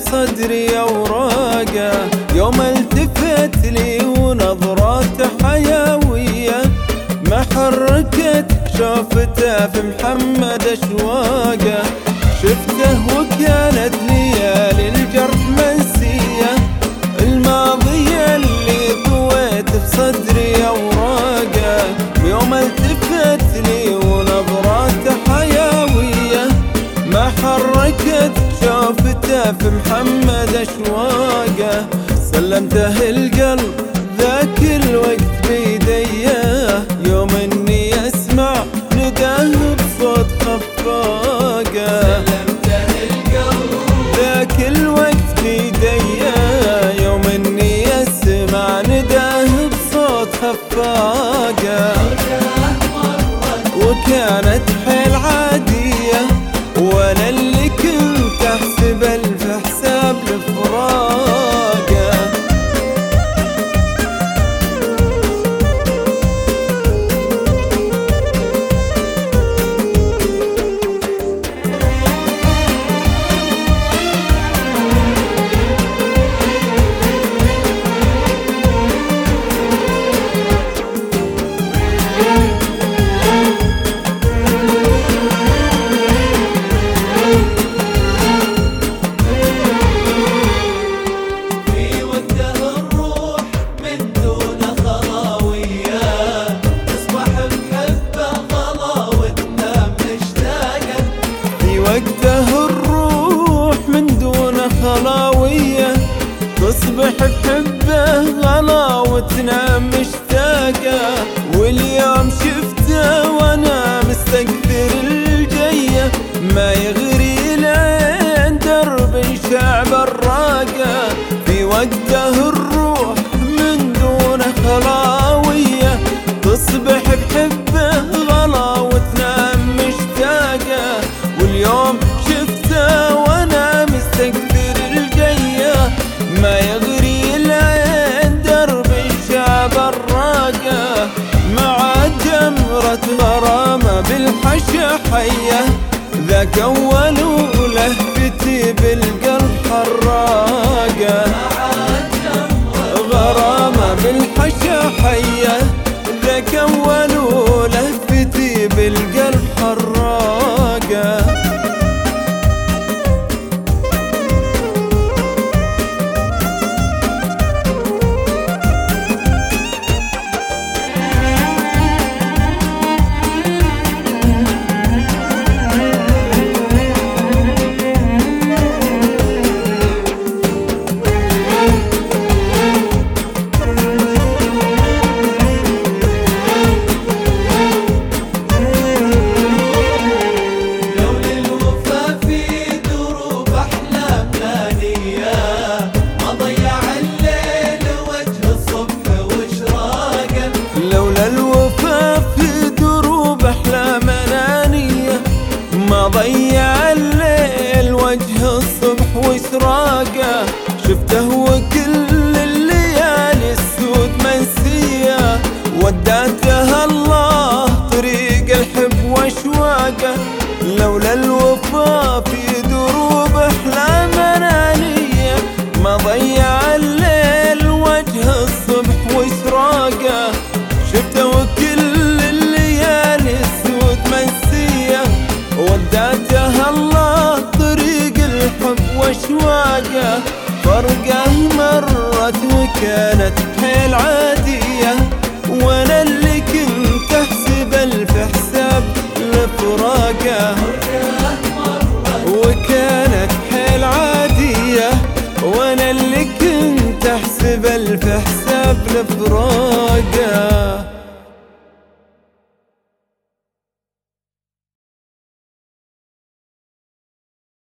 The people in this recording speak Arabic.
بصدري أوراقه، يوم التفت لي ونظراته حيوية، ما حركت شوفته في محمد أشواقه. شفته وكانت ليالي الجرح منسية، الماضي اللي طويت بصدري أوراقه، يوم التفت لي ونظراته حيوية، ما حركت شوفته في محمد أشواقه. سلمته القلب ذاك الوقت بيديه، يوم اني اسمع نداه بصوت خفاقه. سلمته القلب ذاك الوقت بيديه، يوم اني اسمع نداه بصوت خفاقه. وكانت حيل عادية، وانا اللي كنت احسب الف حساب لفراقه. وقته الروح من دون خلاوية، تصبح بحبه غلاوتنا مشتاقة. واليوم شفته وانا مستكثر الجية، ما يغري لين درب شعب الراقة. في وقته الروح من دون خلاوية، تصبح بحبه غلاوتنا مشتاقة. واليوم شفته وانا مستكثر الجية، ما يغري لين درب شعب الراقة. مع جمرة غرامة بالحشا حية، ذاك أول لهفتي بالقلب حراقة. غرامة بالحشا حية، ذاك أول لهفتي بالقلب حراقة. ما ضيع الليل وجه الصبح واشراقه. شفته وكل الليالي السود منسية، وداته الله طريق الحب واشواقه. لولا الوفا في دروب احلام انانية، ما ضيع الليل وجه الصبح واشراقه. شفته وكل الليالي السود منسية، وداته الله طريق الحب واشواقه. فرقه مرت وكانت حيل عادية، وانا اللي كنت احسب الف حساب لفراقه. وكانت حيل عادية، وانا اللي كنت احسب الف حساب لفراقه.